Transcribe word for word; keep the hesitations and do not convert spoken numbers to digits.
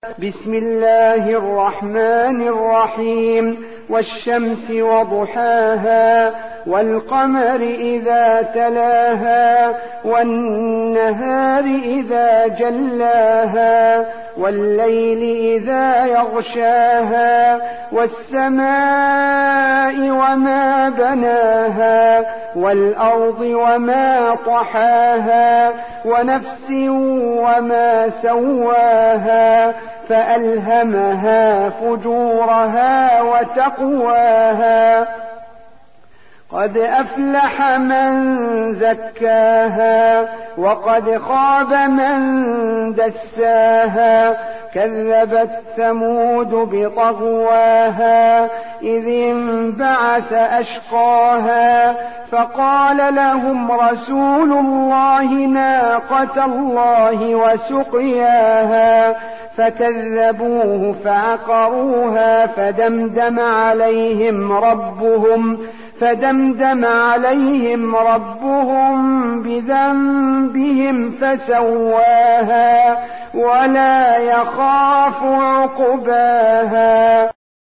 بسم الله الرحمن الرحيم والشمس وضحاها والقمر إذا تلاها والنهار إذا جلاها والليل إذا يغشاها والسماء وما بناها والأرض وما طحاها ونفس وما سواها فألهمها فجورها وتقواها قد أفلح من زكاها وقد خاب من دساها كذبت ثمود بطغواها إذ انبعث أشقاها فقال لهم رسول الله ناقة الله وسقياها فكذبوه فعقروها فدمدم عليهم ربهم فدمدم عليهم ربهم بذنبهم فسواها ولا يخاف عقباها.